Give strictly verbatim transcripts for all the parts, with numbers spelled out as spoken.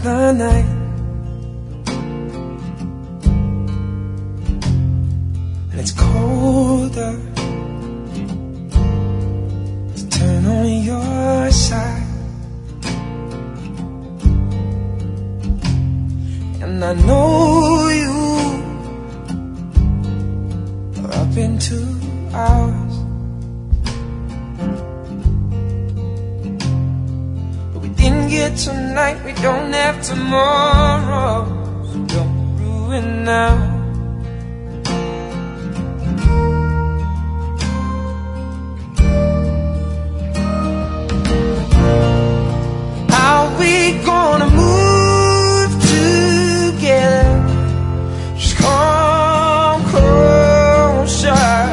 the night. And it's colder to turn on your side. And I know you are up in two hours. Didn't get tonight, we don't have tomorrow, so don't ruin now. How we gonna move together? Just come closer.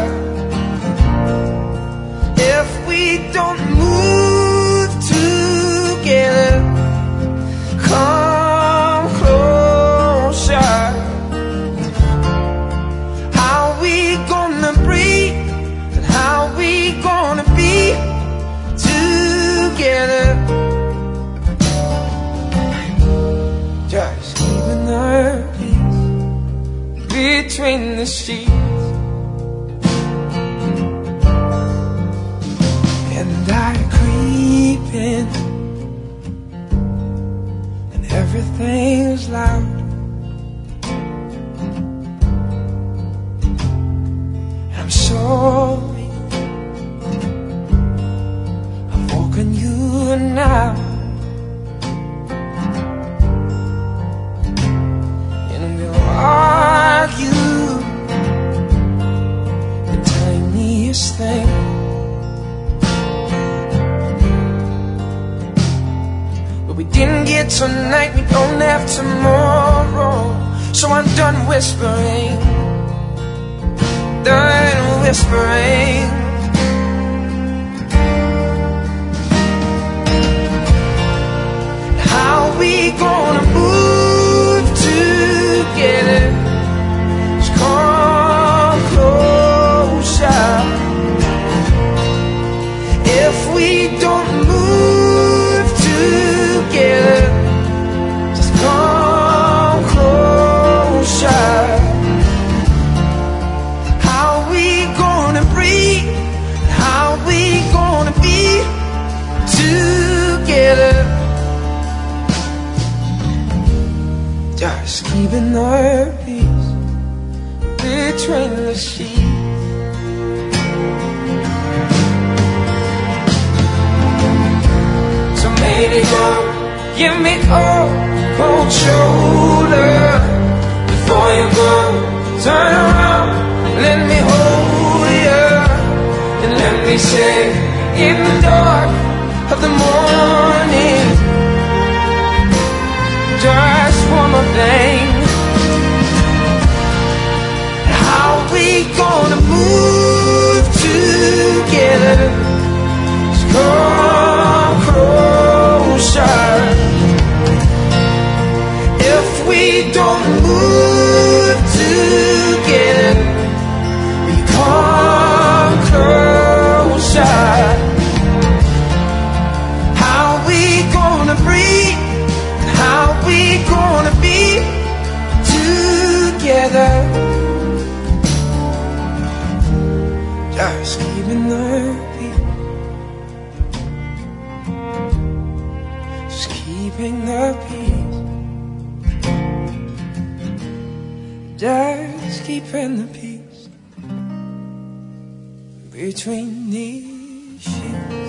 If we don't move together, come closer. How we gonna breathe and how we gonna be together? Just keeping our peace between the sheets. And I creep in, everything's loud. I'm sorry I've woken you now. And we'll argue the tiniest thing. We didn't get tonight, we don't have tomorrow. So I'm done whispering, done whispering. How we gonna move together? Just come closer. If we don't move together, just come closer. How we gonna breathe? How we gonna be together? Just keeping our peace between the sheets. So maybe go, give me a cold shoulder before you go. Turn around, let me hold you, and let me say, in the dark of the morning, just one more thing. How we gonna move together? Just come closer. If we don't move together, we come closer. How we gonna breathe? How we gonna be together? Just keeping the peace, just keeping the peace. Just keeping the peace between these sheets.